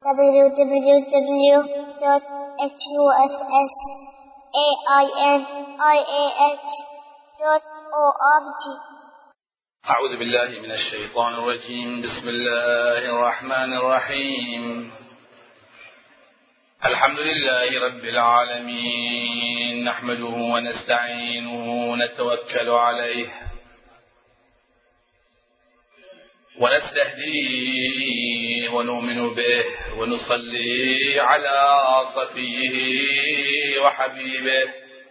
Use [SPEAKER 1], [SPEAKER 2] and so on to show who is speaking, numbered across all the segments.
[SPEAKER 1] www.husainiah.org.
[SPEAKER 2] أعوذ بالله من الشيطان الرجيم. بسم الله الرحمن الرحيم. الحمد لله رب العالمين، نحمده ونستعينه ونتوكل عليه ونستهديه ونؤمن به ونصلي على صفيه وحبيبه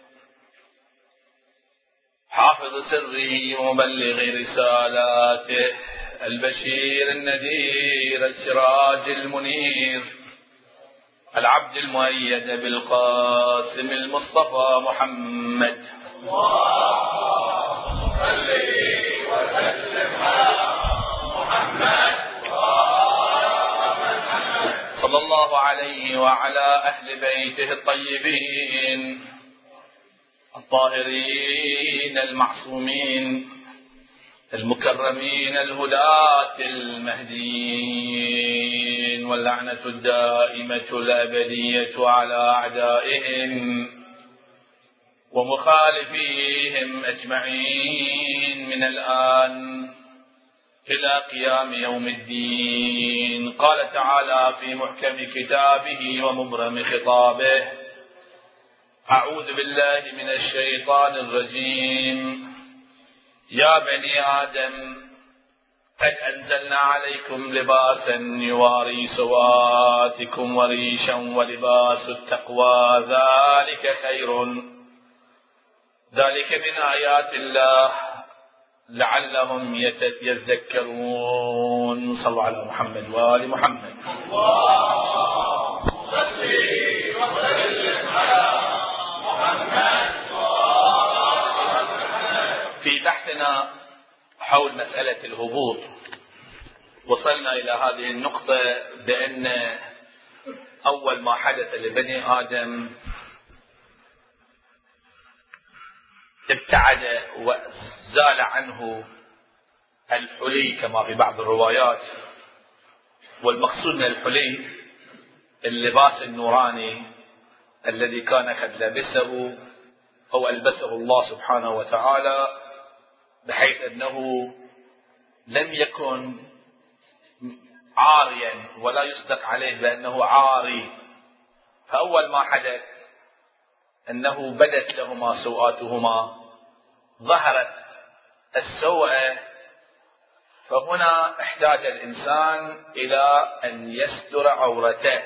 [SPEAKER 2] حافظ سره ومبلغ رسالاته، البشير النذير السراج المنير، العبد المؤيد بالقاسم المصطفى محمد. اللهم صل وسلم على محمد صلى الله عليه وعلى أهل بيته الطيبين الطاهرين المعصومين المكرمين الهداة المهديين، واللعنة الدائمة الأبدية على أعدائهم ومخالفيهم أجمعين من الآن إلى قيام يوم الدين. قال تعالى في محكم كتابه ومبرم خطابه: أعوذ بالله من الشيطان الرجيم. يا بني آدم قد أنزلنا عليكم لباسا يواري سواتكم وريشا ولباس التقوى ذلك خير، ذلك من آيات الله لعلهم يذكرون. صلوا على محمد وآل محمد. اللهم صل وسلم على محمد. في بحثنا حول مسألة الهبوط وصلنا إلى هذه النقطة بأن أول ما حدث لبني آدم ابتعد وزال عنه الحلي كما في بعض الروايات، والمقصود من الحلي اللباس النوراني الذي كان قد لبسه أو ألبسه الله سبحانه وتعالى، بحيث أنه لم يكن عاريا ولا يصدق عليه بأنه عاري. فأول ما حدث أنه بدت لهما سوآتهما، ظهرت السوءة، فهنا احتاج الإنسان إلى أن يستر عورته،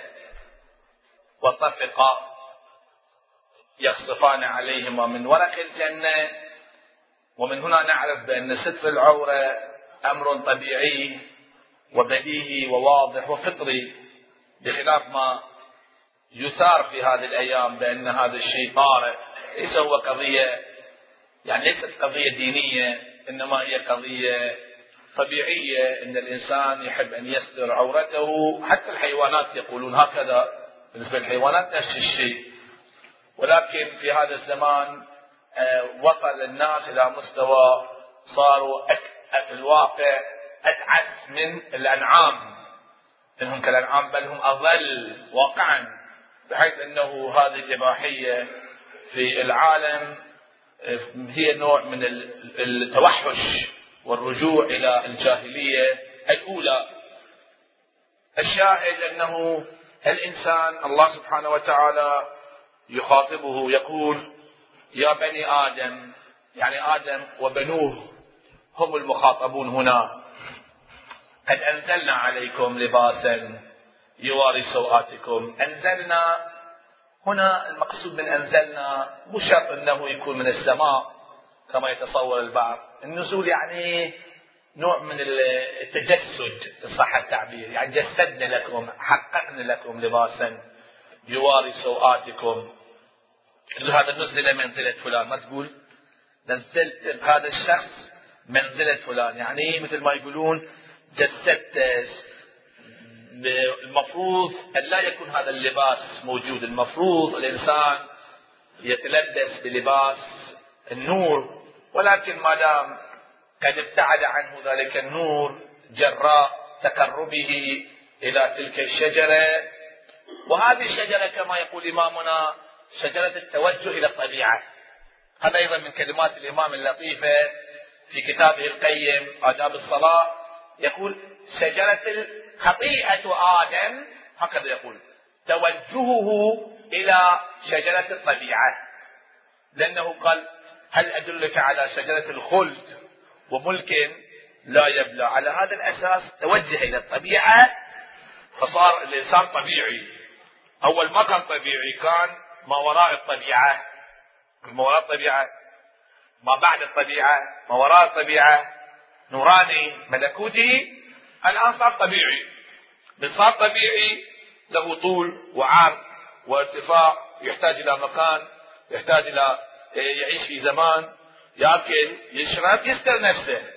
[SPEAKER 2] وطفق يخصفان عليهما من ورق الجنة. ومن هنا نعرف بأن ستر العورة أمر طبيعي وبديهي وواضح وفطري، بخلاف ما يثار في هذه الأيام بأن هذا الشيء طارئ. ليس هو قضية، يعني ليست قضية دينية، إنما هي قضية طبيعية، إن الإنسان يحب أن يستر عورته. حتى الحيوانات يقولون هكذا، بالنسبة للحيوانات نفس الشيء. ولكن في هذا الزمان وصل الناس إلى مستوى صاروا في الواقع أتعس من الأنعام، إنهم كالأنعام بل هم أضل واقعا، بحيث أنه هذه الإباحية في العالم هي نوع من التوحش والرجوع إلى الجاهلية الأولى. الشاهد أنه الإنسان الله سبحانه وتعالى يخاطبه يقول: يا بني آدم، يعني آدم وبنوه هم المخاطبون هنا. قد أنزلنا عليكم لباسا يواري سوآتكم. أنزلنا هنا المقصود من أنزلنا مو شرط أنه يكون من السماء كما يتصور البعض. النزول يعني نوع من التجسد إن صح التعبير، يعني جسدنا لكم، حققنا لكم لباسا يواري سوآتكم. هذا نزل منزلة فلان، ما تقول نزلت هذا الشخص منزلة فلان، يعني مثل ما يقولون جسدت. المفروض أن لا يكون هذا اللباس موجود، المفروض الإنسان يتلبس بلباس النور، ولكن ما دام قد ابتعد عنه ذلك النور جراء تقربه إلى تلك الشجرة. وهذه الشجرة كما يقول إمامنا شجرة التوجه إلى الطبيعة. هذا أيضا من كلمات الإمام اللطيفة في كتابه القيم آداب الصلاة، يقول شجرة خطيئة آدم، هكذا يقول، توجهه إلى شجرة الطبيعة، لأنه قال هل أدلك على شجرة الخلد وملك لا يبلى. على هذا الأساس توجه إلى الطبيعة، فصار الإنسان طبيعي. أول ما كان طبيعي، كان ما وراء الطبيعة، ما وراء الطبيعة، ما بعد الطبيعة، ما وراء الطبيعة، نوراني ملكوتي. الآن صار طبيعي. من صار طبيعي له طول وعرض وارتفاع، يحتاج إلى مكان، يحتاج إلى يعيش في زمان، يأكل، يشرب، يستر نفسه.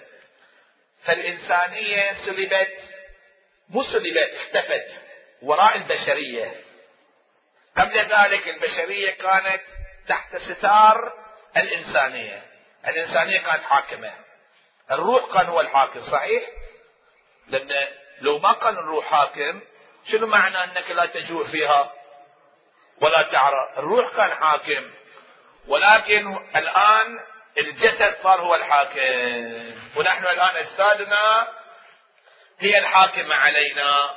[SPEAKER 2] فالإنسانية سلبت، مو سلبت، اختفت وراء البشرية. قبل ذلك البشرية كانت تحت ستار الإنسانية. الإنسانية كانت حاكمة، الروح كان هو الحاكم، صحيح؟ لأن لو ما كان الروح حاكم، شنو معنى أنك لا تجوع فيها ولا تعرى؟ الروح كان حاكم، ولكن الآن الجسد صار هو الحاكم، ونحن الآن أجسادنا هي الحاكمة علينا.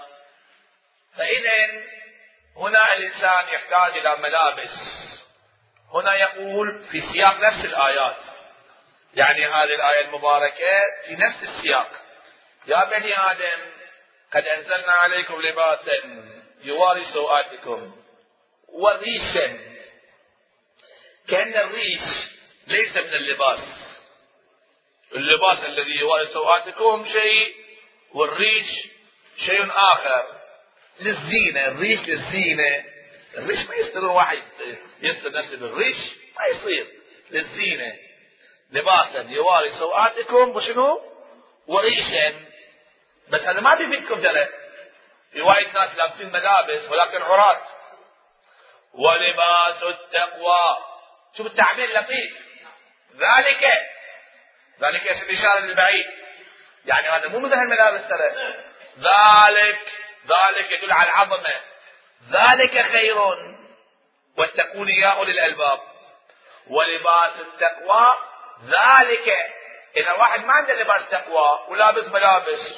[SPEAKER 2] فإذا هنا الإنسان يحتاج إلى ملابس. هنا يقول في سياق نفس الآيات، يعني هذه الآية المباركة في نفس السياق: يا بني آدم قد أنزلنا عليكم لباسا يواري سوآتكم وريشا. كأن الريش ليس من اللباس. اللباس الذي يواري سوآتكم شيء، والريش شيء آخر، للزينة. الريش للزينة. الريش ما يستر واحد يستر نفسه بالريش، ما يصير، للزينة. لباسا يواري سوآتكم وشنو؟ وريشا. بس هذا ما بيفيدكم درك. في وايد ناس لابسين ملابس ولكن عراة. ولباس التقوى، شوف التعبير لطيف، ذلك اسم إشارة للبعيد، يعني هذا مو مثل الملابس ترى. ذلك يدل على العظمة. ذلك خير واتقون يا أولي الألباب. ولباس التقوى ذلك. إذا واحد ما عنده لباس تقوى ولابس ملابس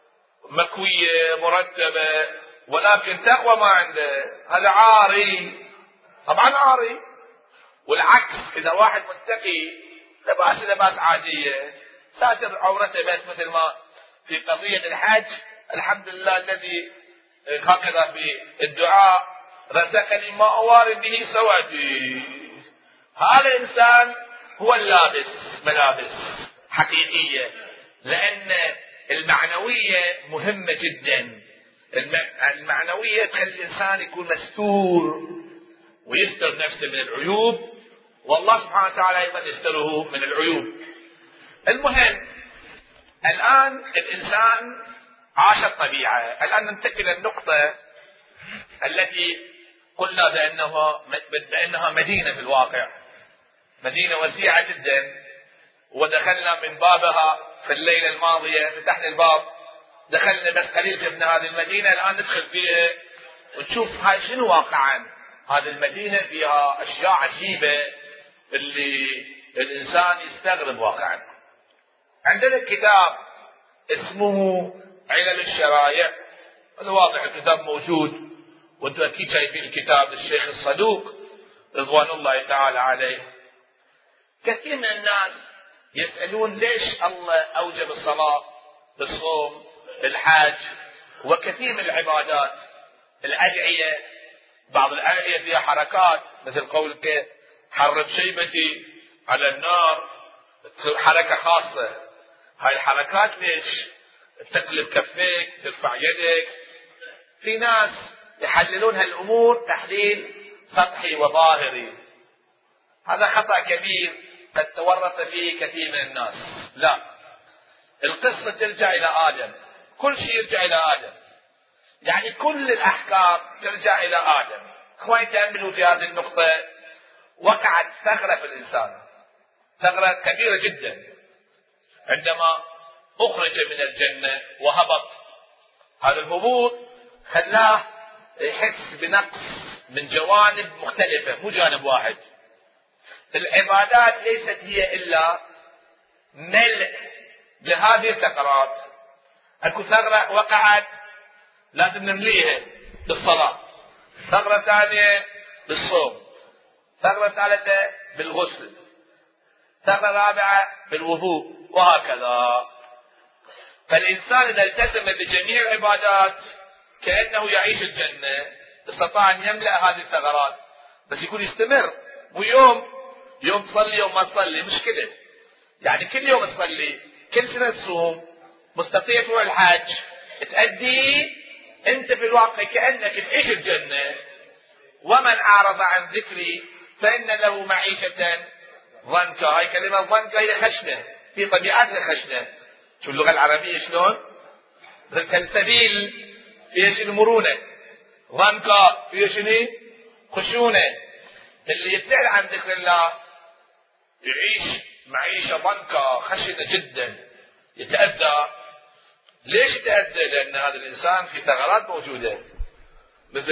[SPEAKER 2] مكوية مرتبة ولكن تقوى ما عنده، هذا عاري، طبعا عاري. والعكس، إذا واحد متقي لباس عادية، ساتر عورته بس، مثل ما في قضية الحج: الحمد لله الذي هكذا في الدعاء رزقني ما أواري به سواتي. هذا الإنسان هو اللابس ملابس حقيقية، لأن المعنوية مهمة جدا. المعنوية تخلي الإنسان يكون مستور ويستر نفسه من العيوب، والله سبحانه وتعالى أيضا يستره من العيوب. المهم، الآن الإنسان عاش الطبيعة. الآن ننتقل للنقطة التي قلنا بأنها مدينة في الواقع، مدينة وسيعة جدا، ودخلنا من بابها في الليلة الماضية. فتحنا الباب، دخلنا بس قليل من هذه المدينة. الآن ندخل فيها ونشوف هاي شنو واقعا. هذه المدينة فيها أشياء عجيبة اللي الإنسان يستغرب واقعا. عندنا كتاب اسمه علل الشرائع، الواضح الكتاب موجود، وانتم اكيد شايفين الكتاب للشيخ الصدوق رضوان الله تعالى عليه. كثير من الناس يسألون ليش الله أوجب الصلاة، الصوم، الحج، وكثير من العبادات، الأدعية. بعض الأدعية فيها حركات، مثل قولك حرك شيبتي على النار، حركة خاصة. هاي الحركات ليش؟ تقلب كفيك، ترفع يدك. في ناس يحللون هالأمور تحليل سطحي وظاهري. هذا خطأ كبير قد تورط فيه كثير من الناس. لا، القصة ترجع إلى آدم، كل شيء يرجع إلى آدم، يعني كل الأحكام ترجع إلى آدم. إخواني تأملوا في هذه النقطة. وقعت ثغرة في الإنسان، ثغرة كبيرة جدا، عندما أخرج من الجنة وهبط. هذا الهبوط خلاه يحس بنقص من جوانب مختلفة، مو جانب واحد. العبادات ليست هي إلا ملء لهذه الثغرات. اكو ثغرة وقعت لازم نمليها بالصلاة، ثغرة ثانية بالصوم، ثغرة ثالثة بالغسل، ثغرة رابعة بالوضوء، وهكذا. فالإنسان إذا التزم بجميع العبادات كأنه يعيش الجنة، استطاع أن يملأ هذه الثغرات، بس يكون يستمر. يوم تصلي يوم ما تصلي مشكلة، يعني كل يوم تصلي، كل سنة تصوم، مستطيع تروح الحج، تأدي أنت في الواقع كأنك تعيش الجنة. ومن أعرض عن ذكري فإن له معيشة ضنكا. هاي كلمة ضنكا هي خشنة، في طبيعتها خشنة. شو اللغة العربية شلون؟ كالسبيل فيها شنو؟ مرونة. ضنكا فيها شنو؟ خشونة. اللي يبتعد عن ذكر الله يعيش معيشة ضنكا خشنة جدا، يتأذى. ليش يتأذى؟ لأن هذا الإنسان في ثغرات موجودة، مثل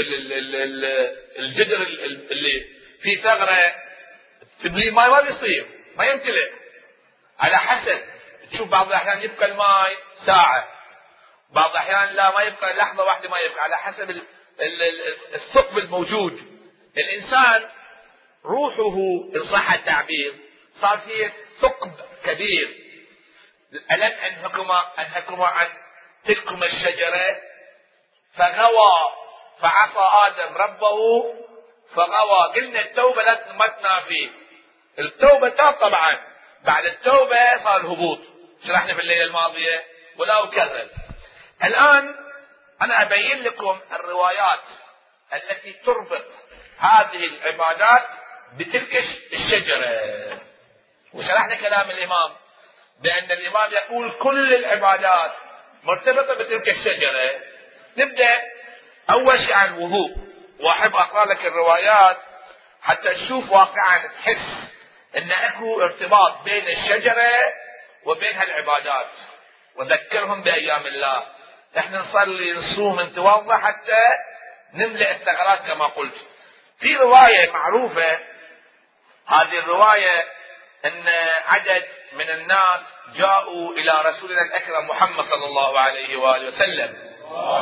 [SPEAKER 2] الجدر اللي في ثغرة تملي ماء ما بيصير، ما يمتلئ. على حسب، تشوف بعض الأحيان يبقى الماء ساعة، بعض الأحيان لا، ما يبقى لحظة واحدة، ما يبقى، على حسب الثقب الموجود. الإنسان روحه إن صح التعبير صار فيه ثقب كبير. ألم أنهكما عن تلكما الشجرة فغوى فعصى آدم ربه فغوى. قلنا التوبة ما تنافي، التوبة تاب طبعا، بعد التوبة صار الهبوط، شرحنا في الليلة الماضية ولا أكرر. الآن أنا أبين لكم الروايات التي تربط هذه العبادات بتلك الشجرة. وشرحنا كلام الإمام بأن الإمام يقول كل العبادات مرتبطة بتلك الشجرة. نبدأ أول شيء عن الوضوء، وأحب أقرأ لك الروايات حتى نشوف واقعا، تحس أن أكو ارتباط بين الشجرة وبين هالعبادات. وذكرهم بأيام الله، احنا نصلي نصوم نتوضا حتى نملأ الثغرات كما قلت. في رواية معروفة، هذه الرواية أن عدد من الناس جاءوا إلى رسولنا الأكرم محمد صلى الله عليه وآله وسلم.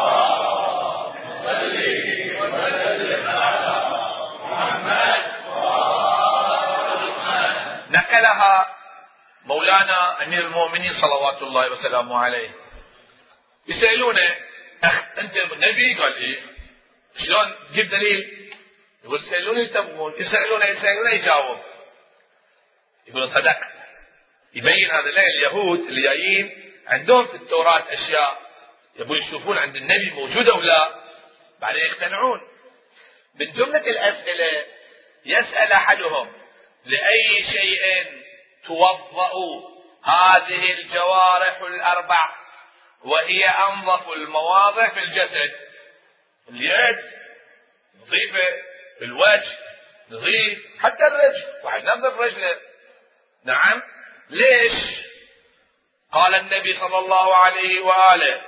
[SPEAKER 2] نقلها مولانا أمير المؤمنين صلوات الله وسلامه عليه. يسألونه أنت نبي؟ قال إيه. شلون جيب دليل؟ يقول سألوني تبغون، يسألونه يجاوب. يقول صدق. يبين هذا اليهود اللي جايين عندهم في التوراة أشياء يبون يشوفون عند النبي موجودة أو لا، بعدين يقتنعون. من جملة الأسئلة يسأل أحدهم لأي شيء توضأ هذه الجوارح الأربع وهي أنظف المواضع في الجسد؟ اليد نظيفة، الوجه نظيف، حتى الرجل واحد نظف رجله. نعم، ليش؟ قال النبي صلى الله عليه وآله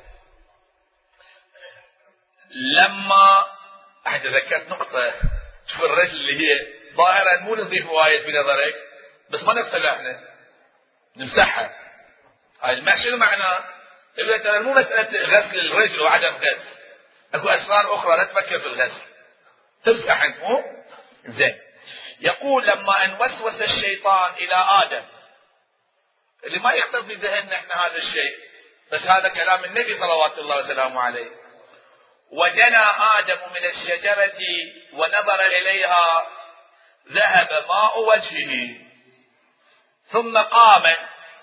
[SPEAKER 2] لما ذكرت نقطة، شوف الرجل اللي هي ظاهرا مو نظيف وايد في نظرك، بس ما نغسلها احنا، نمسحها. هاي المسح شنو معناه؟ يقول ترى مو مسألة غسل الرجل وعدم غسل، اكو اسرار اخرى لا تفكر في الغسل، تمسح انت مو زين. يقول لما ان وسوس الشيطان الى ادم، اللي ما يخطر في ذهننا احنا هذا الشيء، بس هذا كلام النبي صلوات الله وسلامه عليه. ودنا آدم من الشجرة ونظر إليها ذهب ماء وجهه ثم قام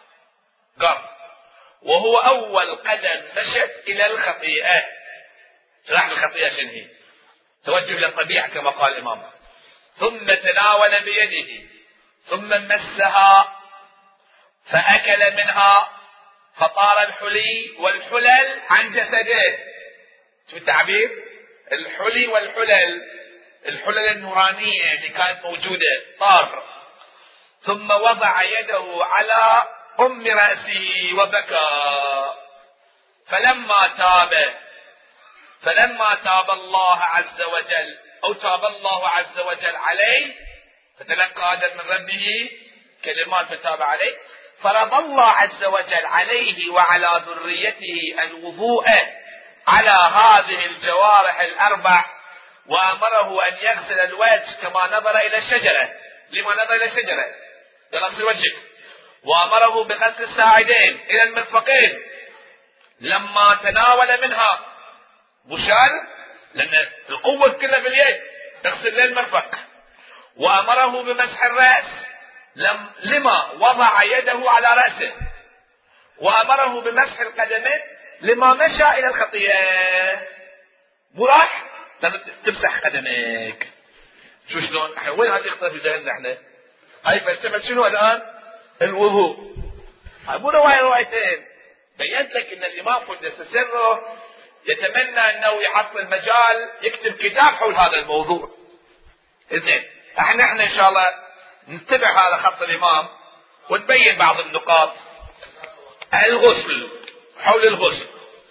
[SPEAKER 2] وهو أول قدم مشت إلى الخطيئة. شرح الخطيئة شنو هي؟ توجه إلى الطبيعة كما قال الإمام. ثم تناول بيده ثم مسها فأكل منها فطار الحلي والحلل عن جسده. شو التعبير؟ الحلي والحلل، الحلل النورانية اللي كانت موجودة طار. ثم وضع يده على رأسه وبكى. فلما تاب فلما تاب الله عز وجل أو تاب الله عز وجل عليه، فتلقى آدم من ربه كلمات فتاب عليه، فرض الله عز وجل عليه وعلى ذريته الوضوء على هذه الجوارح الأربع، وأمره أن يغسل الوجه كما نظر إلى الشجرة. لما نظر إلى الشجرة؟ يغسل وجهه. وأمره بغسل الساعدين إلى المرفقين لما تناول منها، وشال لأن القوة كلها باليد، يغسل للمرفق. وأمره بمسح الرأس لما وضع يده على رأسه. وأمره بمسح القدمين لما مشى إلى الخطيئة. وراح تمسح قدميك. شو شلون؟ وين هذه اختلاف في ذهننا احنا؟ هاي فلسفة شنو الآن؟ الوضوء. مو روايتين. بينت لك ان الامام قدس سره يتمنى انه يحط المجال يكتب كتاب حول هذا الموضوع. زين، احنا ان شاء الله نتبع هذا خط الامام ونبين بعض النقاط. الغسل، حول الغسل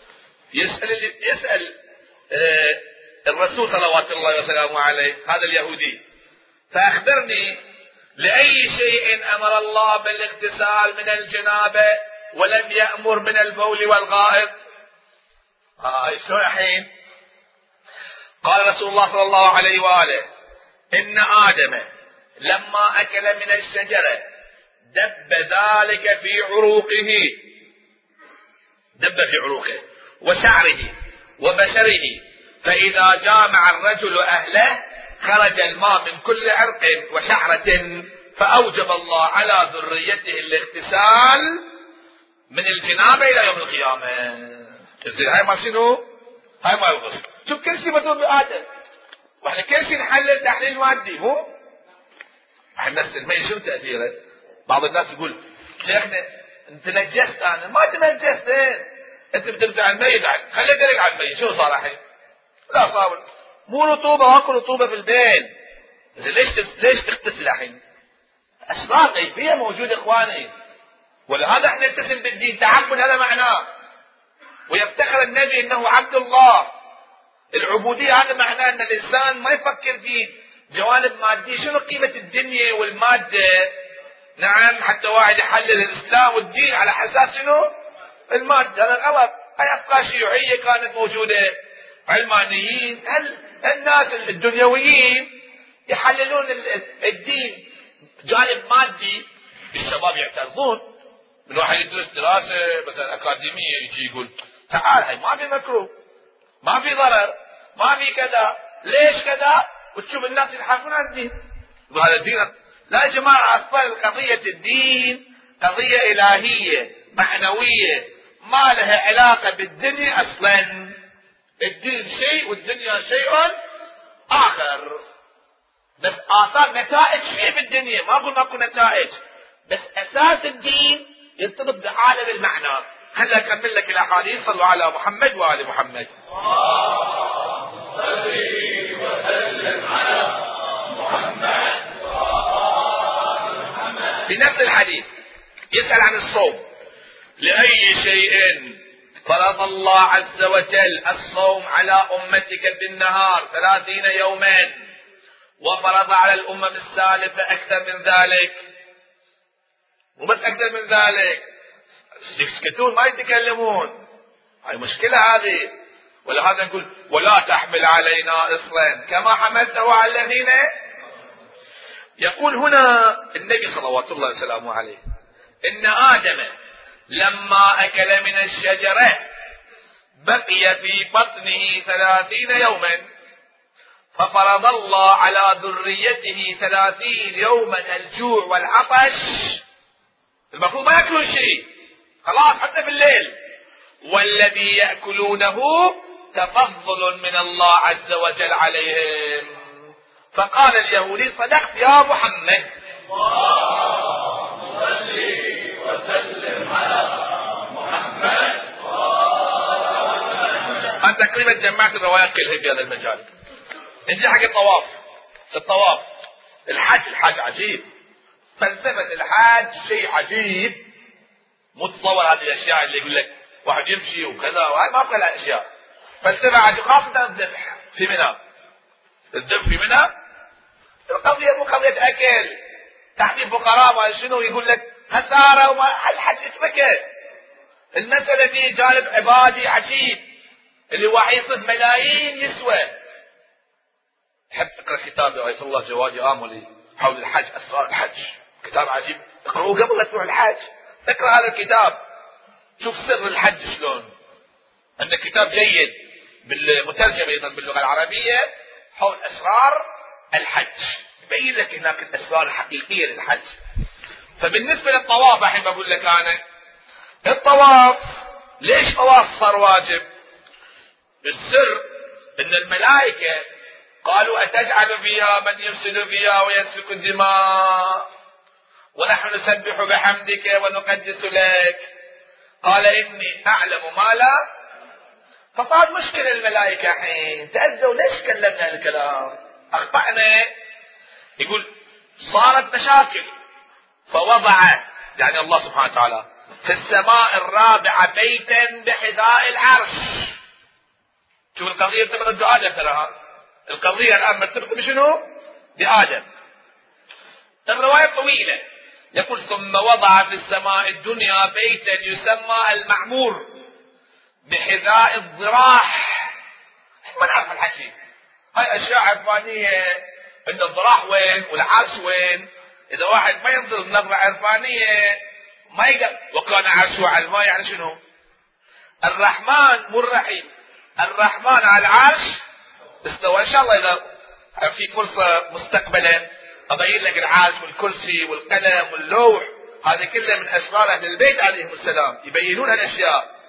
[SPEAKER 2] يسأل الرسول صلوات الله وسلامه عليه هذا اليهودي: فأخبرني لأي شيء أمر الله بالاغتسال من الجنابة ولم يأمر من البول والغائط؟ شو الحين؟ قال رسول الله صلى الله عليه وآله: إن آدم لما أكل من الشجرة دب ذلك في عروقه، دب في عروقه وشعره وبشره، فإذا جامع الرجل أهله خرج الماء من كل عرق وشعرة، فأوجب الله على ذريته الاغتسال من الجنابة إلى يوم القيامة. هاي ما شنو؟ هاي ما الغسل. شوف كل شيء مطلوب بآدم، واحنا كل شيء نحلل تحليل مادي. مو احنا المي شو تأثيره؟ بعض الناس يقول: شيخنا انت نجست. انا ما تنجست، انت بتمسح الميت، خليه يدلك على الميت. شو صار الحين؟ لا صار مو رطوبه، واكو رطوبه في البين. ليش تغتسل الحين؟ اسرار غيبيه موجوده اخواني، ولهذا احنا نلتزم بالدين. تعبد هذا معناه، ويفتخر النبي انه عبد الله. العبوديه هذا معناه ان الانسان ما يفكر في جوانب ماديه. شنو قيمه الدنيا والماده؟ نعم، حتى واحد يحلل الاسلام والدين على حساس شنو؟ الماده. هذا غلط. هاي افكار شيوعيه كانت موجوده، علمانيين، الناس الدنيويين يحللون الدين جانب مادي. الشباب يعترضون من واحد يدرس دراسه مثلا اكاديميه يجي يقول: تعال هاي ما في مكروه، ما في ضرر، ما في كذا، ليش كذا؟ وتشوف الناس يلحقون على الدين. وهذا الدين لا يا جماعه، اصلا قضيه الدين قضيه الهيه معنويه ما لها علاقه بالدنيا اصلا. الدين شيء والدنيا شيء آخر. بس آثار نتائج شيء في الدنيا، ما أقول ماكو نتائج، بس أساس الدين يرتبط بعالم المعنى. خلنا أكمل لك الأحاديث. صلوا على محمد وآل محمد. صلي وسلم على محمد. في نفس الحديث يسأل عن الصوم: لأي شيء فرض الله عز وجل الصوم على أمتك بالنهار 30 يوما، وفرض على الأمم السالفة أكثر من ذلك؟ وبس أكثر من ذلك، يسكتون ما يتكلمون. هاي مشكلة هذه. ولهذا نقول: ولا تحمل علينا إصرا كما حملته على الذين. يقول هنا النبي صلوات الله وسلامه عليه: إن آدم لما أكل من الشجرة بقي في بطنه 30 يوما، ففرض الله على ذريته 30 يوما الجوع والعطش. المفروض ما يأكلون شيء خلاص حتى بالليل، والذي يأكلونه تفضل من الله عز وجل عليهم. فقال اليهودي: صدقت يا محمد. اللهم صل وسلم على محمد. أنا تقريبا جمعت الروايات كلها في هذا المجال. نجي حق الطواف. الحج عجيب. فلسفة الحج شيء عجيب. متصور هذه الأشياء اللي يقول لك واحد يمشي وكذا، وهي ما بقى الأشياء. فالتبع خاصة الذبح في منى. الذبح في منى القضية مو قضية أكل تحديد فقراء ما شنو، يقول لك خسارة وما الحج اتركت. المسألة دي جانب عبادي عجيب اللي واحد يصرف ملايين يسوى. تحب تقرأ كتاب آية الله جوادي آملي حول الحج، أسرار الحج، كتاب عجيب اقرأوه قبل لا تروح الحج. اقرأ هذا الكتاب شوف سر الحج شلون. عندك كتاب جيد بالمترجم أيضا باللغة العربية حول أسرار الحج، يبين لك هناك الأسرار الحقيقية للحج. فبالنسبة للطواف الحين بقول لك أنا الطواف ليش طواف صار واجب؟ السر ان الملائكة قالوا أتجعل فيها من يفسد فيها ويسفك الدماء ونحن نسبح بحمدك ونقدس لك، قال إني أعلم ما لا. فصار مشكلة الملائكة حين تأذوا ليش كلمنا الكلام أخطأنا. يقول صارت مشاكل فوضع يعني الله سبحانه وتعالى في السماء الرابعة بيتا بحذاء العرش. شوف القضية مرتبطة بآدم ترى، القضية الآن مرتبطة بشنو؟ بآدم. الرواية طويلة يقول ثم وضع في السماء الدنيا بيتا يسمى المعمور بحذاء الضراح. ما نعرف الحكي، هاي أشياء عرفانية، إن الضراح وين والعرش وين. إذا واحد ما ينظر بنظرة عرفانية ما يقدر. وكان عرشه على الماء يعني شنو؟ الرحمن مو الرحيم، الرحمن على العرش استوى. إن شاء الله إذا في فرصة مستقبلا أبين لك العرش والكرسي والقلم واللوح، هذه كلها من أسرار أهل البيت عليهم السلام، يبينون هالأشياء،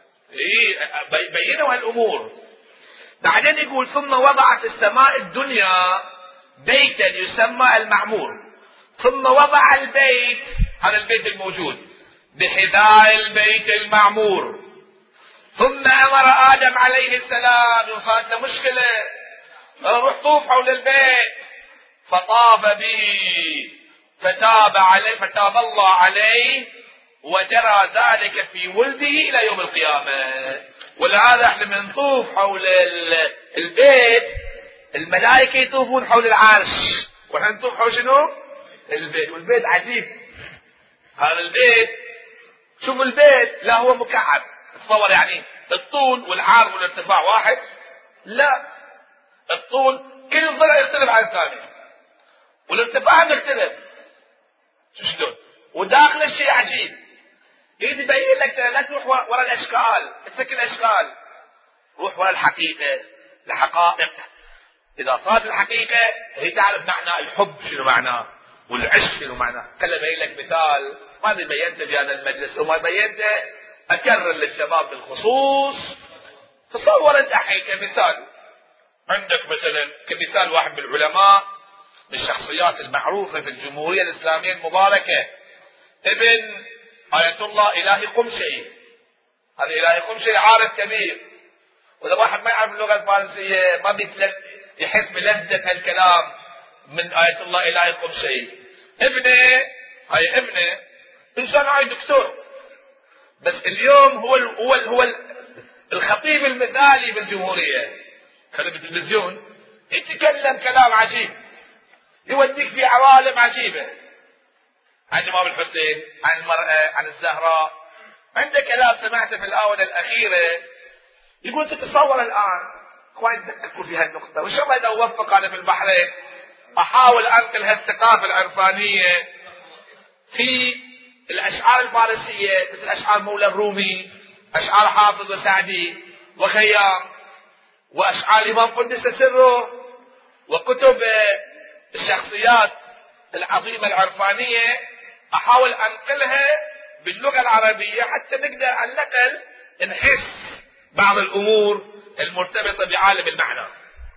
[SPEAKER 2] يبينوا هالأمور. بعدين يقول ثم وضع في السماء الدنيا بيتا يسمى المعمور، ثم وضع البيت، هذا البيت الموجود، بحذاء البيت المعمور. ثم أمر آدم عليه السلام، وصارت له مشكلة، روح طوف حول البيت، فطاب به فتاب عليه، فتاب الله عليه وجرى ذلك في ولده إلى يوم القيامة. ولهذا احنا من نطوف حول البيت الملائكة يطوفون حول العرش، ونحن نطوف حول شنو؟ البيت. والبيت عجيب هذا البيت. شوف البيت لا هو مكعب، تصور يعني الطول والعرض والارتفاع واحد؟ لا، الطول كل ضلع يختلف عن الثاني والارتفاع يختلف. شلون؟ وداخل الشيء عجيب، يبين لك لا تروح ورا الاشكال، اترك الاشكال، روح ورا الحقيقه، الحقائق. اذا صارت الحقيقه هي تعرف معنى الحب شنو معناه والعشق شنو معناه. خليني ابين لك مثال ما بينته في هذا المجلس وما بينته اكرر للشباب بالخصوص. تصور انت الحين كمثال، عندك مثلا كمثال واحد من العلماء من الشخصيات المعروفه في الجمهوريه الاسلاميه المباركه، ابن آية الله إلهي قمشي. هذا إلهي قمشي عارف كبير، وإذا واحد ما يعرف اللغة الفرنسية ما يحس بلذة الكلام من آية الله إلهي قمشي. ابنه إنسان هاي دكتور، بس اليوم هو الخطيب المثالي بالجمهورية. خلي بالتلفزيون يتكلم كلام عجيب، يوديك في عوالم عجيبة، عن الإمام الحسين، عن المرأة، عن الزهراء. عندك كلام سمعته في الآونة الأخيرة يقول تتصور الآن اخواني تذكروا في هالنقطة، وإن شاء الله إذا أوفق أنا في البحرين أحاول أنقل هالثقافة العرفانية في الأشعار الفارسية مثل أشعار مولى الرومي، أشعار حافظ وسعدي وخيام، وأشعار الإمام قدس سره، وكتب الشخصيات العظيمة العرفانية، أحاول أنقلها باللغة العربية حتى نقدر على الأقل نحس بعض الأمور المرتبطة بعالم المعنى.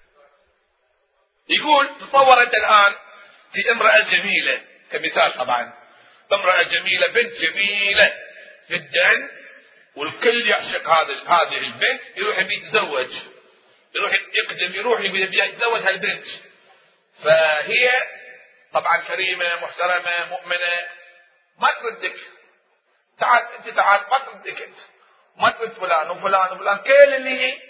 [SPEAKER 2] يقول تصور أنت الآن في امرأة جميلة كمثال، طبعا امرأة جميلة، بنت جميلة جدا، والكل يعشق هذه البنت، يروح يتزوج، يروح يقدم، يروح يتزوج هالبنت. فهي طبعا كريمة محترمة مؤمنة، ما تردك، تعال انت تعال، ما تردك انت، ما ترد فلان وفلان وفلان، كل اللي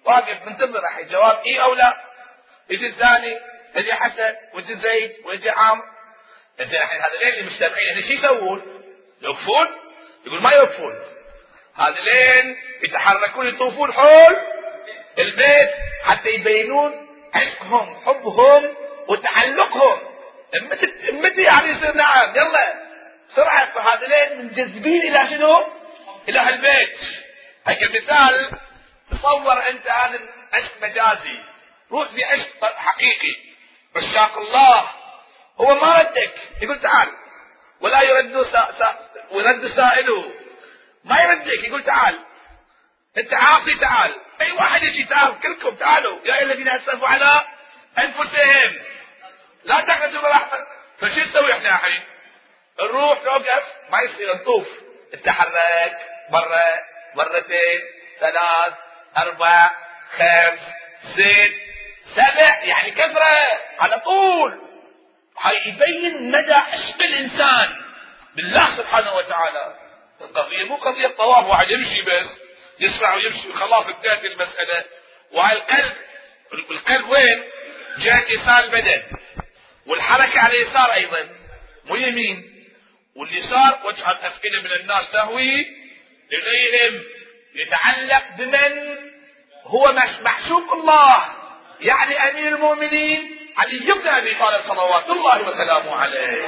[SPEAKER 2] واقف منتظر راح الجواب اي او لا. يجي الثاني، يجي حسن، ويجي زيد، ويجي عمرو. زين الحين هذولين اللي مجتمعين شو يسوون؟ يوقفون؟ يقول ما يوقفون. هذولين يتحركون يطوفون حول البيت حتى يبينون عشقهم، حبهم وتعلقهم. متى يعني يصير نعم يلا بسرعه. فهذولين منجذبين الى شنو؟ الى هالبيت. هيك مثال تصور انت هذا عشق مجازي، روح في عشق حقيقي. عشاق الله هو ما ردك يقول تعال، ولا يرد سائله، ما يردك يقول تعال، انت عاصي تعال، اي واحد يجي تعال، كلكم تعالوا يا الذين اسرفوا على انفسهم لا تقتلوا رحمة. فشو نسوي احنا الحين؟ نروح نوقف ما يصير، نطوف نتحرك مرة، مرتين، 3، 4، 5، 6، 7، يعني كثرة على طول. هاي يبين مدى عشق الانسان بالله سبحانه وتعالى. القضية مو قضية طواف واحد يمشي بس يسرع ويمشي خلاص انتهت المسألة. وهاي القلب وين؟ جهة يسار البدن، والحركة على اليسار ايضا مو يمين، واليسار وجه الافئدة من الناس تهوي اليهم، يتعلق بمن هو معشوق الله، يعني امير المؤمنين علي بن ابي طالب صلوات الله وسلامه عليه.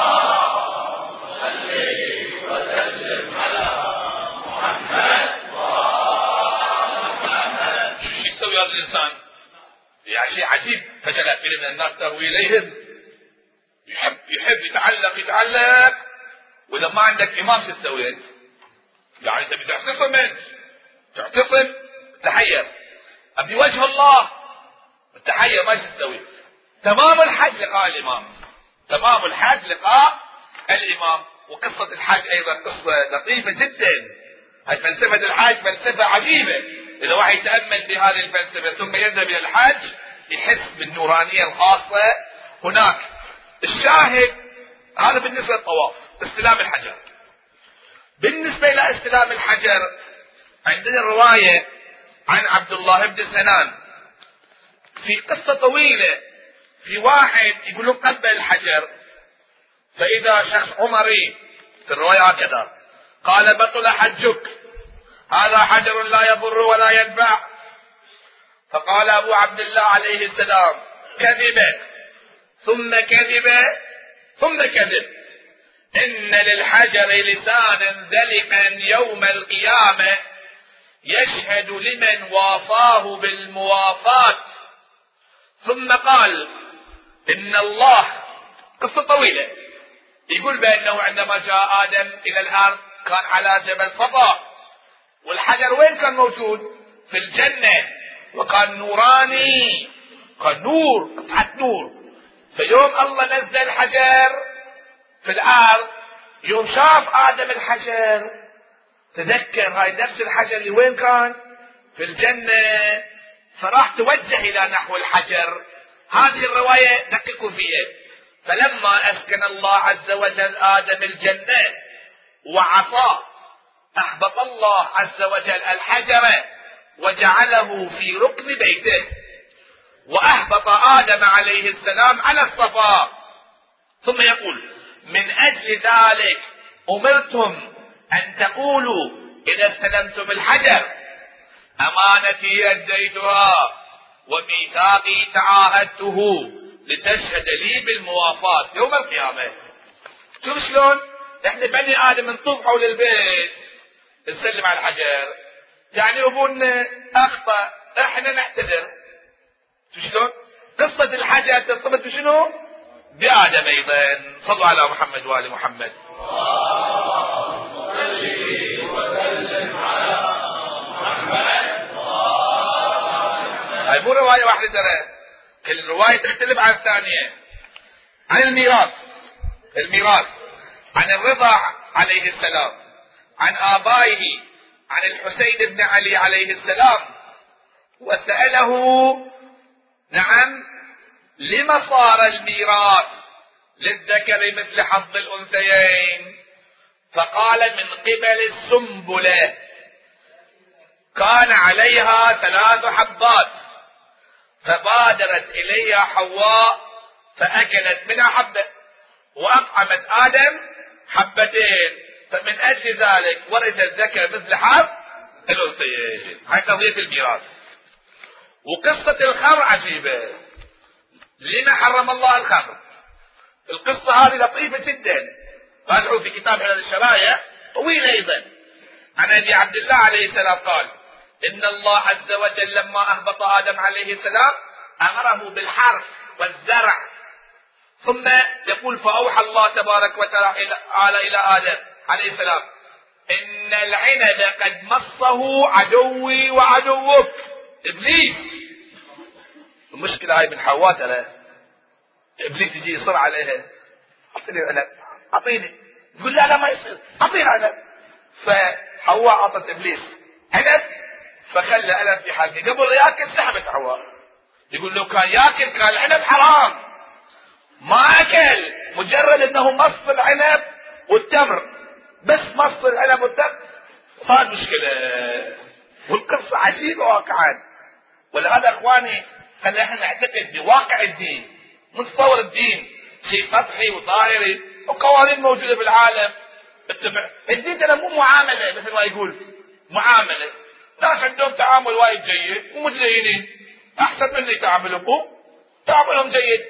[SPEAKER 2] وسلم على محمد. شو يسوي هذا الانسان؟ يعني شيء عجيب. فجأة أفئدة من الناس تهوي اليهم، يحب يتعلق. واذا ما عندك امام شو تسوي؟ يعني انت بتعتصم، تعتصم تحير، ابي وجه الله التحير ما شو تسوي؟ تمام الحج لقاء الامام، تمام الحج لقاء الامام. وقصة الحج ايضا قصة لطيفة جدا. هاي فلسفة الحج فلسفة عجيبة. اذا واحد يتأمل في هذه الفلسفة ثم يذهب الى الحج يحس بالنورانية الخاصة هناك. الشاهد هذا بالنسبة للطواف استلام الحجر. بالنسبة الى استلام الحجر عندنا رواية عن عبد الله بن سنان في قصة طويلة. في واحد يقولون قبل الحجر، فإذا شخص عمري في الرواية هكذا قال بطل حجك، هذا حجر لا يضر ولا ينفع. فقال أبو عبد الله عليه السلام كذب ثم كذب ثم كذب، إن للحجر لسانا ذلقا يوم القيامة يشهد لمن وافاه بالموافاة. ثم قال إن الله، قصة طويلة، يقول بأنه عندما جاء آدم إلى الأرض كان على جبل صفا، والحجر وين كان موجود؟ في الجنة، وكان نوراني، كان نور، قطعة نور. فيوم الله نزل الحجر في الأرض، يوم شاف آدم الحجر تذكر هاي نفس الحجر اللي وين كان؟ في الجنة، فراح توجه إلى نحو الحجر. هذه الرواية دققوا فيها. فلما أسكن الله عز وجل آدم الجنة وعصى، أهبط الله عز وجل الحجر وجعله في ركن بيته، وأهبط آدم عليه السلام على الصفا. ثم يقول من أجل ذلك أمرتم أن تقولوا إذا استلمتم الحجر أمانتي أديتها وميثاقي تعاهدته لتشهد لي بالموافاة يوم القيامة. شوف شلون احنا بني آدم نطوف حول البيت نسلم على الحجر، يعني أبونا أخطأ احنا نعتذر. شوف شلون قصة الحجر ترتبط بشنو؟ بآدم أيضا. صلوا على محمد وآل محمد. هاي مو رواية واحدة ترى، كل رواية تختلف عن الثانية. عن الميراث عن الرضا عليه السلام، عن آبائه، عن الحسين بن علي عليه السلام. وسأله نعم لما صار الميراث للذكر مثل حظ الأنثيين؟ فقال من قبل السنبلة. كان عليها 3 حبات، فبادرت إليها حواء فأكلت منها حبة، وأطعمت آدم 2 حبتين، فمن أجل ذلك ورث الذكر مثل حظ الأنثيين. هاي قضية الميراث. وقصة الخمر عجيبة. لما حرم الله الخمر؟ القصة هذه لطيفة جدا، راجعوا في كتاب حلال الشرايع طويل أيضا، عن أبي عبد الله عليه السلام قال: إن الله عز وجل لما أهبط آدم عليه السلام أمره بالحرث والزرع، ثم يقول: فأوحى الله تبارك وتعالى إلى آدم عليه السلام: إن العنب قد مصه عدوي وعدوك إبليس. المشكلة هاي من حواء، ترى إبليس يجي يصر عليها: أعطيني عنب، أعطيني. تقول: لا ما يصير، أعطيني عنب. فحواء أعطت إبليس عنب، فخلى عنب في حلقه، قبل ياكل سحبت حواء. يقول: لو كان ياكل كان العنب حرام، ما أكل، مجرد أنه مص العنب والتمر، بس مص العنب والتمر صار مشكلة. والقصة عجيبة واقعا. ولهذا اخواني خلينا احنا نعتقد بواقع الدين، نتصور الدين شيء سطحي وظاهري وقوانين موجودة في العالم اتبع. الدين ترى مو معاملة مثل ما يقول، معاملة. ناس عندهم تعامل وايد جيد ومتدينين، احسن مني تعاملهم، تعاملهم جيد،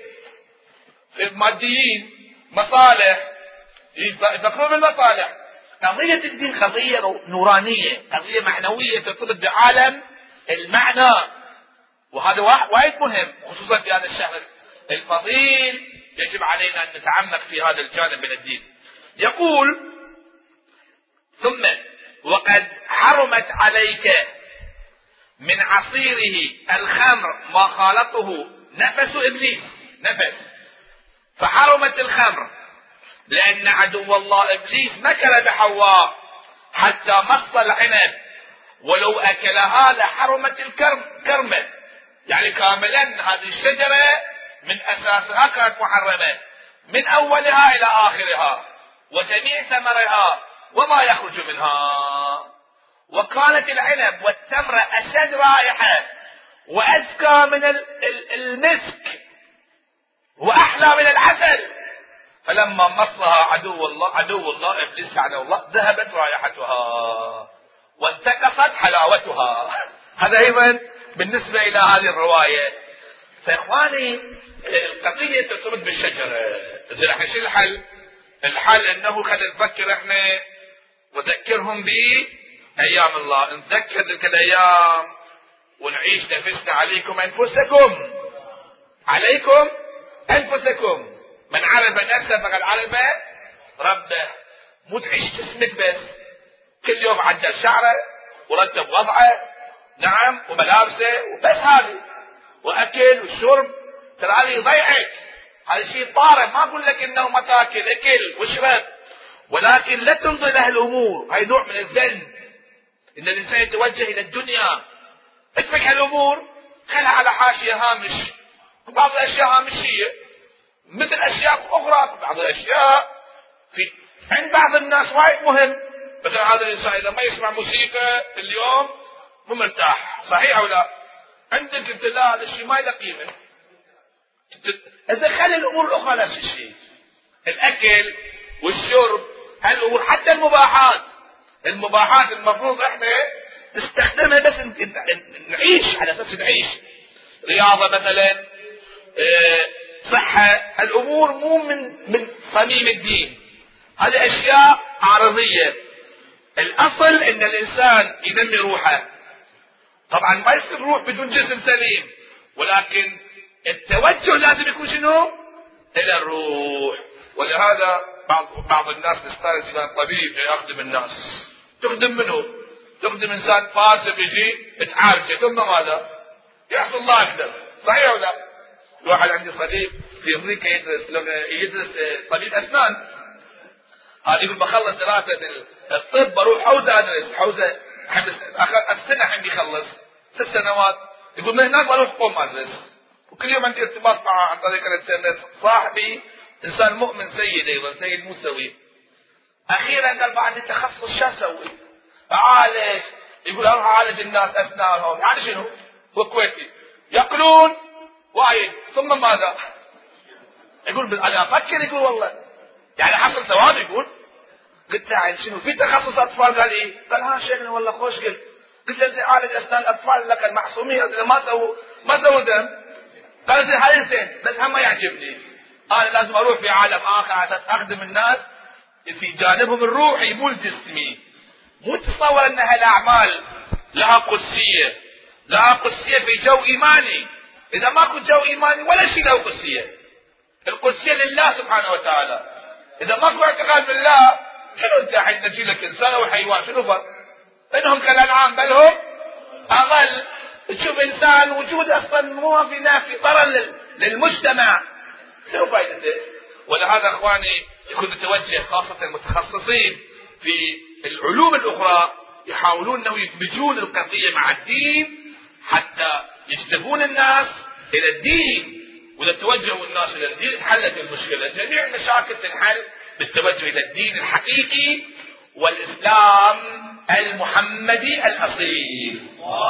[SPEAKER 2] ماديين، مصالح، يفكرون بالمصالح. قضية الدين قضية نورانية، قضية معنوية ترتبط بعالم المعنى، وهذا وايد مهم، خصوصا في هذا الشهر الفضيل. يجب علينا أن نتعمق في هذا الجانب من الدين. يقول: ثم وقد حرمت عليك من عصيره الخمر ما خالطه نفس إبليس، نفس، فحرمت الخمر لأن عدو الله إبليس مكر بحواء حتى مص العنب، ولو أكلها لحرمت الكرمة. يعني كاملا هذه الشجرة من أساسها كانت محرمة، من أولها إلى آخرها، وجميع ثمرها وما يخرج منها. وكانت العنب والتمر أشد رائحة وأزكى من المسك وأحلى من العسل، فلما مصها عدو الله إبليس لعنه الله ذهبت رائحتها وانتقصت حلاوتها. هذا أيضا بالنسبة إلى هذه الرواية. فإخواني القضية ترتبط بالشجرة. إذا احنا شو الحل؟ الحل انه خلينا نفكر احنا وذكرهم بأيام الله، نذكر تلك الأيام ونعيش نفسنا. عليكم أنفسكم، من عرف نفسه فقد عرف ربه. مو تعيش تسمت بس، كل يوم عدل شعره ورتب وضعه، نعم، وملابسه وبس، هذه واكل والشرب. ترى هذا يضيعك، هذا شيء طارئ. ما اقول لك انه ما تاكل، اكل واشرب، ولكن لا تنظر له الامور. هاي نوع من الزن، ان الانسان يتوجه الى الدنيا. اترك هالامور، خلها على حاشيه هامش. بعض الاشياء هامشيه مثل اشياء اخرى. بعض الاشياء عند بعض الناس وايد مهم. مثلا هذا الانسان اذا ما يسمع موسيقى اليوم مو مرتاح، صحيح او لا؟ عندك انت لا، هذا الشيء ما له قيمه. اذا خلي الامور الاخرى نفس الشيء، الاكل والشرب، هالامور، حتى المباحات المفروض احنا نستخدمها بس نعيش، على اساس نعيش. رياضه مثلا، صحه، الامور مو من صميم الدين. هذه اشياء عارضيه. الاصل ان الانسان ينمي روحه. طبعا ما يصير روح بدون جسم سليم، ولكن التوجه لازم يكون شنو؟ الى الروح. ولهذا بعض الناس نستانس الى الطبيب يخدم الناس. تخدم منه؟ تخدم انسان فاسق يجي تعالجه، ثم ماذا؟ يحصل الله اكثر، صحيح ولا لا؟ الواحد عندي صديق في امريكا يدرس طبيب اسنان. هذا يقول بخلص دراسه الطب بروح حوزه ادرس، حوزه السنه حين يخلص 6 سنوات. يقول من هناك بروح قوم ادرس، وكل يوم عندي ارتباط معه عن طريق الانترنت. صاحبي انسان مؤمن سيد، ايضا سيد مو سوي. اخيرا قال بعد التخصص شو اسوي؟ اعالج، يقول اروح اعالج الناس اسنانهم، يعني شنو؟ هو كويتي ياكلون وايد ثم ماذا؟ يقول انا افكر، يقول والله يعني حصل ثواب. يقول قلت له شنو في تخصص اطفال؟ قال ايه؟ قال ها شيخنا والله خوش. قلت له اعالج اسنان الاطفال لك المعصومين ما سووا دم. قال زين هذا زين بس هم ما يعجبني، انا لازم اروح في عالم اخر على اساس اخدم الناس في جانبهم الروحي مو الجسمي. مو تتصور ان هالاعمال لها قدسيه، لها قدسيه في جو ايماني. اذا ماكو جو ايماني ولا شيء له قدسيه. القدسيه لله سبحانه وتعالى. اذا ماكو اعتقاد بالله شنو انت الحين نجي لك انسان وحيوان شنو فرق؟ انهم كالانعام بل هم اضل. تشوف انسان وجود اصلا مو في نافي ضرر للمجتمع، شنو فائدته؟ ولهذا اخواني يكون متوجه خاصه المتخصصين في العلوم الاخرى يحاولون انه يدمجون القضيه مع الدين حتى يجذبون الناس الى الدين. واذا توجهوا الناس الى الدين انحلت المشكله. جميع المشاكل تنحل بالتوجه الى الدين الحقيقي والاسلام المحمدي الاصيل.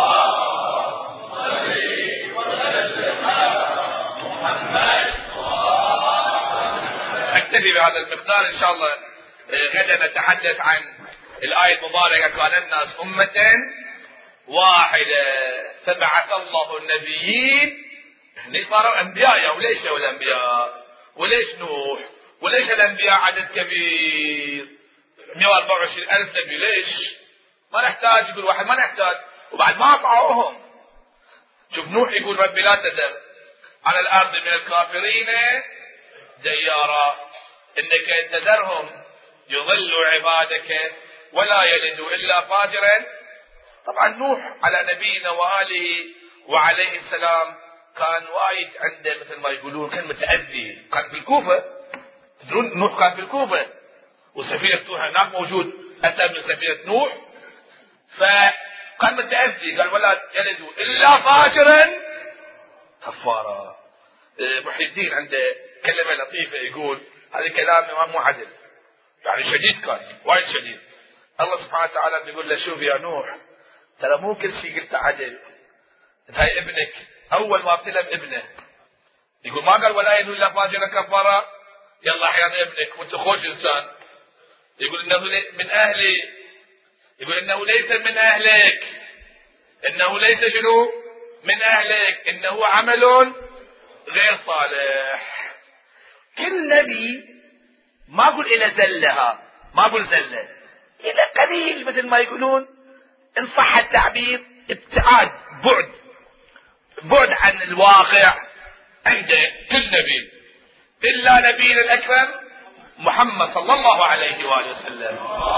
[SPEAKER 2] اكتفي بهذا المقدار ان شاء الله. غدا نتحدث عن الايه المباركه كان الناس امه واحده فبعث الله النبيين. ليش صاروا انبياء؟ وليش يا الانبياء؟ وليش نوح؟ وليش الانبياء عدد كبير 124,000 نبي؟ ليش؟ ما نحتاج. يقول واحد ما نحتاج وبعد ما اطاعوهم. شوف نوح يقول ربي لا تذر على الارض من الكافرين ديارا انك ان تذرهم يضلوا عبادك ولا يلدوا الا فاجرا. طبعا نوح على نبينا واله وعليه السلام كان وايد عنده مثل ما يقولون كان متأذي. كان في الكوفة، تدرون نوح كان في الكوفة وسفينة نوح هناك موجود أتى من سفينة نوح، فكان متأذي. قال ولا يلدوا إلا فاجرا كفارا. محي الدين عنده كلمة لطيفة يقول هذا كلام مو عدل، يعني شديد، كان وايد شديد. الله سبحانه وتعالى يقول له شوف يا نوح ترى مو كل شيء قلت عدل. هاي ابنك اول ما ابتلم ابنه يقول ما قال ولا يدل الا فاجرا كفارا. يلا احيانا ابنك وانت خوش انسان يقول انه من اهلي، يقول انه ليس من اهلك، انه ليس شنو من اهلك، انه عمل غير صالح. كل نبي ما اقول الى زلها، ما اقول زله، الى قليل مثل ما يقولون ان صح التعبير ابتعاد، بعد عن الواقع عند كل نبي الا نبينا الاكرم محمد صلى الله عليه واله وسلم.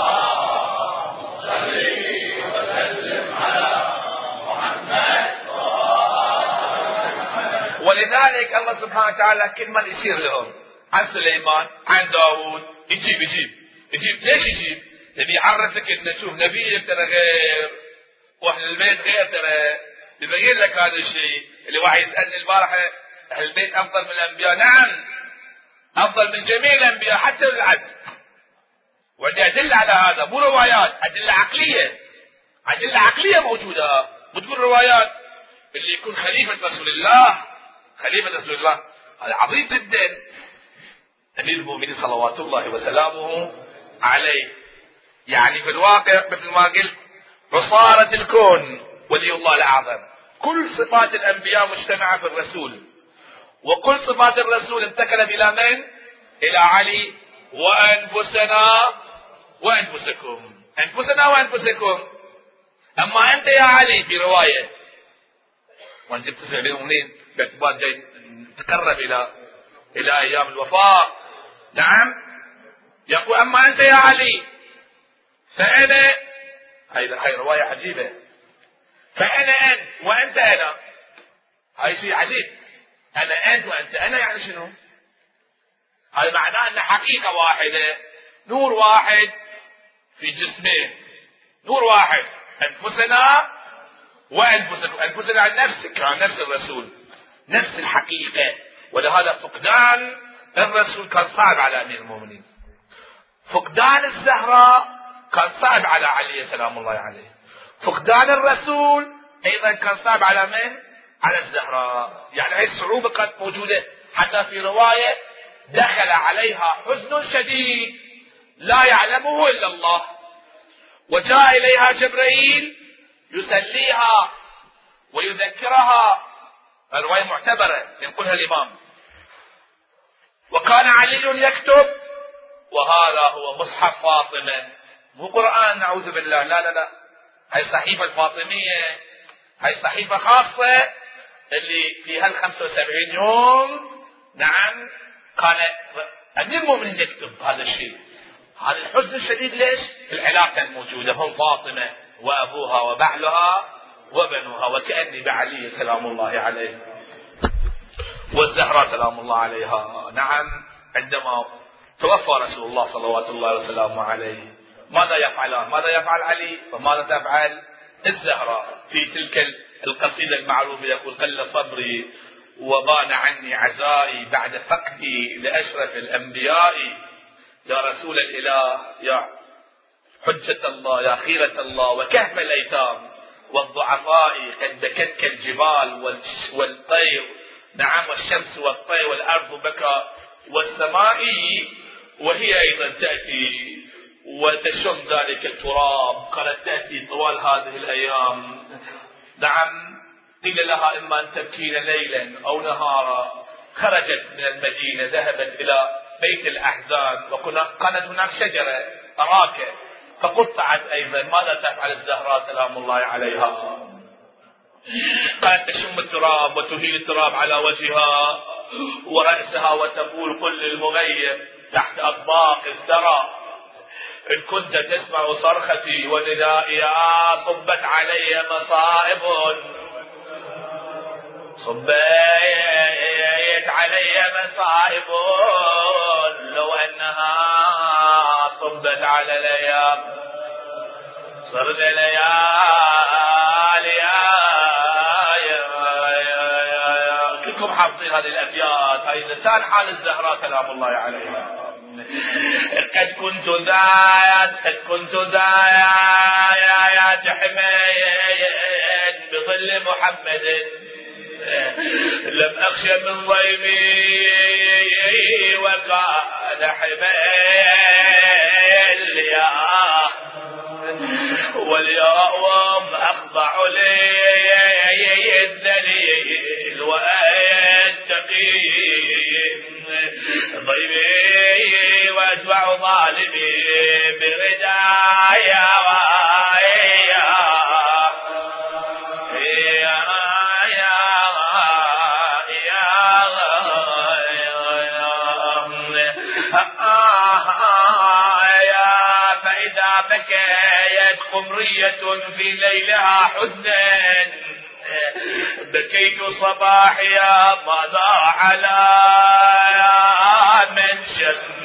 [SPEAKER 2] وسلم على محمد. ولذلك الله سبحانه وتعالى كل ما يصير لهم عن سليمان عن داود يجيب. ليش يجيب؟ نبي يعرفك ان شوف نبيك ترى غير واهل البيت غير، ترى يبين لك هذا الشيء. اللي واحد يسالني البارحه اهل البيت افضل من الانبياء. نعم افضل من جميع الانبياء حتى العدل. وعندي ادله على هذا، مو روايات، ادله عقليه موجوده، مو تقول روايات. اللي يكون خليفه رسول الله هذا عظيم جدا. امير المؤمنين صلوات الله وسلامه عليه. يعني في الواقع مثل ما قلت عصارة الكون ولي الله الأعظم. كل صفات الأنبياء مجتمعة في الرسول، وكل صفات الرسول انتقلت إلى من؟ إلى علي. أنفسنا وأنفسكم. أما أنت يا علي في رواية، وأنت جبت عليهم منين؟ باعتبار جاي تقرب إلى أيام الوفاة. نعم يقول أما أنت يا علي فأنا، هاي رواية عجيبة، فأنا أنت وأنت أنا. هاي شيء عجيب، أنا أنت وأنت أنا، يعني شنو؟ هذا معناه أن حقيقة واحدة، نور واحد في جسمين، نور واحد، أنفسنا وأنفسنا. أنفسنا عن نفسك، عن نفس الرسول، نفس الحقيقة. ولهذا فقدان الرسول كان صعب على أمير المؤمنين. فقدان الزهراء كان صعب على علي سلام الله عليه. فقدان الرسول أيضا كان صعب على من؟ على الزهراء. يعني هذه الصعوبة كانت موجودة. حتى في رواية دخل عليها حزن شديد لا يعلمه إلا الله، وجاء إليها جبريل يسليها ويذكرها. الرواية معتبرة ينقلها الإمام. وكان علي يكتب، وهذا هو مصحف فاطمة، مو قرآن نعوذ بالله، لا لا لا، هاي الصحيفة الفاطمية، هاي صحيفة خاصة اللي فيها 75 يوم. نعم، كان أمير المؤمنين يكتب هذا الشيء. هذا الحزن الشديد ليش؟ العلاقة الموجودة هم فاطمة وأبوها وبعلها وبنوها، وكأني بعلي سلام الله عليه والزهراء سلام الله عليها. نعم، عندما توفى رسول الله صلوات الله وسلامه عليه ماذا يفعلان؟ ماذا يفعل علي وماذا تفعل الزهراء؟ في تلك القصيدة المعروفة يقول: قل صبري وبان عني عزائي بعد فقدي لأشرف الأنبياء، يا رسول الإله يا حجة الله يا خيرة الله وكهف الأيتام والضعفاء، قد بكتك الجبال والطير، نعم، والشمس والطير والأرض بكى والسماء، وهي أيضا تأتي وتشم ذلك التراب. قالت تأتي طوال هذه الأيام. نعم، قيل لها إما أن تبكين ليلا أو نهارا. خرجت من المدينة ذهبت إلى بيت الأحزان، وكانت هناك شجرة أراكة فقطعت أيضا. ماذا تفعل الزهراء سلام الله عليها؟ قالت تشم التراب وتهيل التراب على وجهها ورأسها وتقول: قل للمغيب تحت أطباق الثرى إن كنت تسمع صرختي وندائي، صبت علي مصائب، صبت علي مصائب، لو أنها صبت على ليام صرت ليالي. كلكم حافظين هذه الأبيات، هاي لسان حال الزهراء سلام الله عليها. قد كنت ذا حماية بظل محمد، لم أخش من ضيمي وكان حماية، واليوم أخضع لي الذليل وأتقي ضيمي وأتبع ظالمي بردايا بكيت خمرية في ليلها حزنا، بكيت صباحيا ماذا على من شم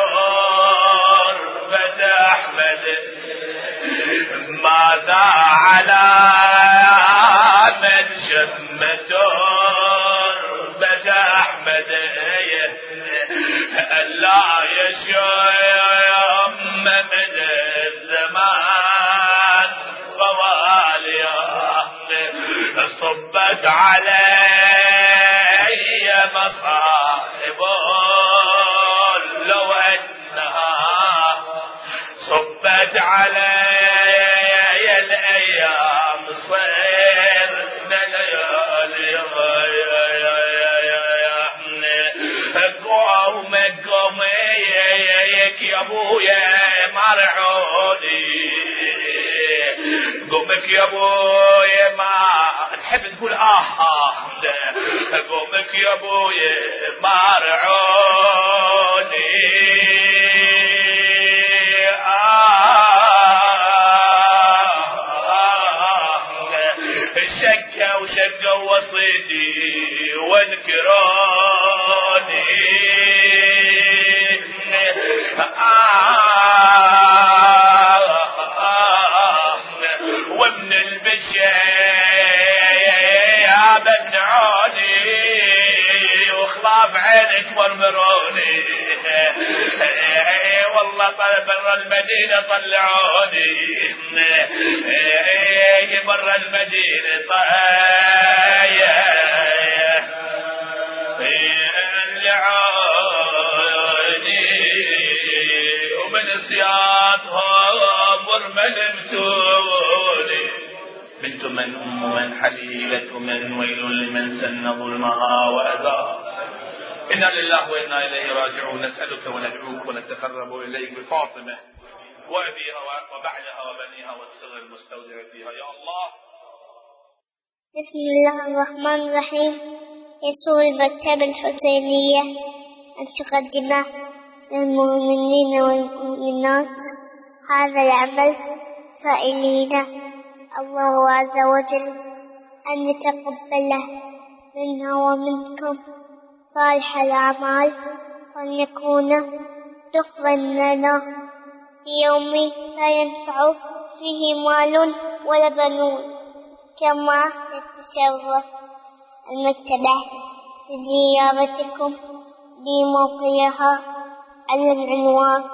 [SPEAKER 2] تربة أحمد، ماذا على من شم تربة أحمد، ألا يشم من الزمان طواليا، صبت علي مصائب، لو أنها صبت علي الأيام صرنا ليالي. قومك يا ابويا مرعوني، قومك يا ابويا ما تحب تقول قومك يا ابويا مرعوني، شكا وصيتي وانكروني، ومن البشاب منعوني، وخلاف عينك مرمروني، والله برا المدينة طلعوني، برا المدينة طلعوني، ومن سياطهم مرمى متوني. بنت من أم من حليلة من ويل لمن سن ظلمها وأذى. إنا لله وإنا إليه راجعون. نسألك وندعوك ونتقرب إليك بفاطمة وأبيها وبعلها وبنيها والسر المستودع فيها يا الله.
[SPEAKER 1] بسم الله الرحمن الرحيم. يسر المكتبة الحسينية أن تقدم للمؤمنين والمؤمنات هذا العمل سائلين الله عز وجل أن يتقبله منا ومنكم صالح الأعمال، وأن يكون دخلا لنا في يوم لا ينفع فيه مال ولا بنون. كما يتشرف المكتبة بزيارتكم بموقعها على العنوان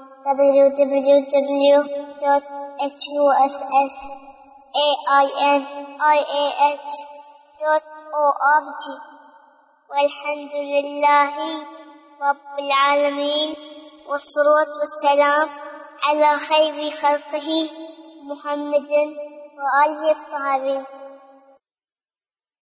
[SPEAKER 1] www.hussainih.org. والحمد لله رب العالمين، والصلاة والسلام على خير خلقه محمد وآله الطاهرين.